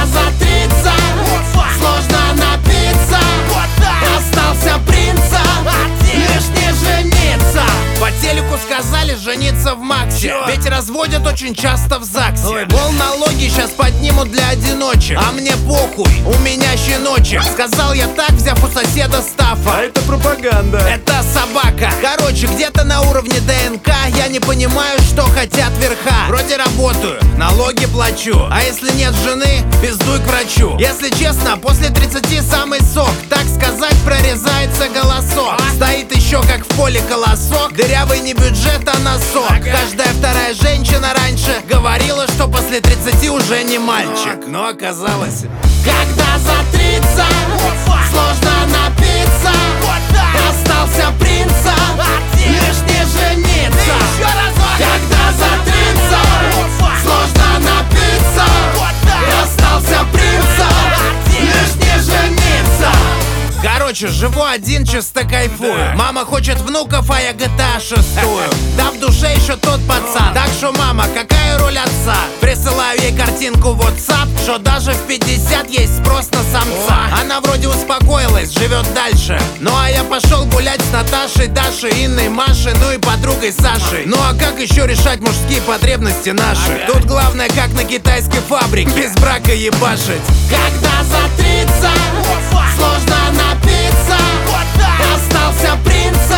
Когда за 30 сложно напиться, остался принцем, лишь не жениться. По телеку сказали жениться в МАКСе, ведь разводят очень часто в ЗАГСе. Мол, налоги сейчас поднимут для одиночек, а мне похуй, у меня щеночек. Сказал я так, взяв у соседа Стаффа. А это пропаганда. Это собака. Короче, где-то на уровне ДНК я не понимаю, что хотят верха. Вроде работаю, налоги плачу, а если нет жены, пиздуй к врачу. Если честно, после 30 самый сок, так сказать, прорезается голосок. Стоит еще как в поле колосок, дырявый не бюджет, а носок. Каждая вторая женщина раньше говорила, что после 30 уже не мальчик. Но оказалось, когда за 30 сложно напиться, остался принцем, лишь не жениться. Когда за 30 сложно напиться, остался принцем, лишь не жениться. Короче, живу один, чисто кайфую. Мама хочет внуков, а я GTA 6. Да в душе еще тот пацан. Так что, мама, какая роль отца? Присылаю ей картинку в WhatsApp, что даже в 50 есть спрос на самца. Она вроде успокоилась, живет дальше. Ну а я пошел гулять с Наташей, Дашей, Инной, Машей, ну и подругой Сашей. Ну а как еще решать мужские потребности наши? Тут главное, как на китайской фабрике, без брака ебашить. Когда за 30 сложно напиться, остался принцем,